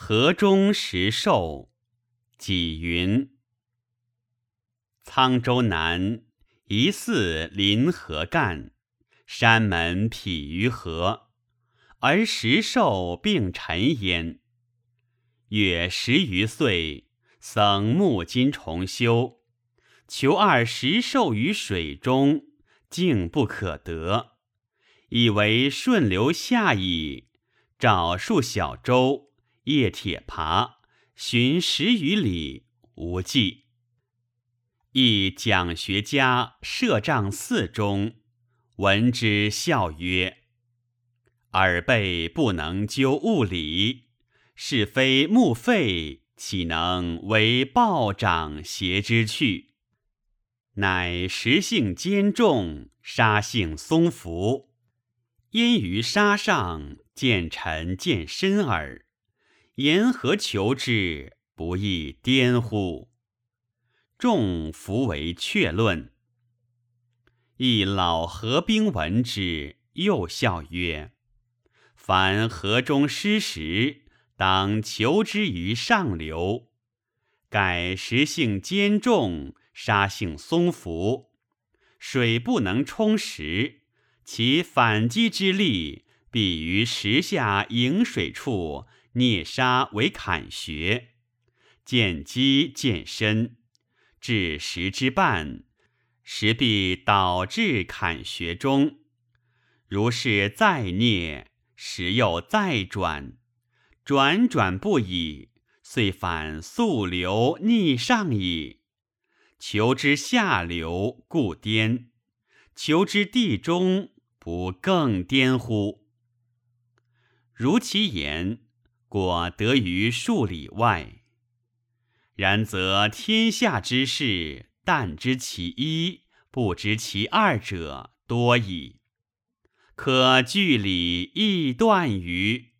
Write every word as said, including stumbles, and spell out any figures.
河中石兽。己云：沧州南，疑似临河干，山门匹于河，而石兽并陈焉。月十余岁，僧木金重修，求二石兽于水中，竟不可得，以为顺流下矣，找数小舟，夜铁耙，寻十余里，无迹。一讲学家摄丈寺中，闻之笑曰：尔辈不能究物理，是非目废，岂能为暴长挟之去？乃食性坚重，杀性松浮，因于沙上见沉见深耳。言何求之，不亦颠乎？众弗为确论。一老河兵闻之，又笑曰：凡河中失时，当求之于上流。改食性坚重，杀性松浮，水不能冲石，其反击之力，必于石下迎水处啮沙为坎穴，见机见深，至石之半，石必倒至坎穴中。如是再啮，石又再转，转转不已，遂反溯流逆上矣。求之下流，故颠；求之地中，不更颠乎？如其言，果得于数里外。然则天下之事，但知其一，不知其二者多矣。可据理亦断于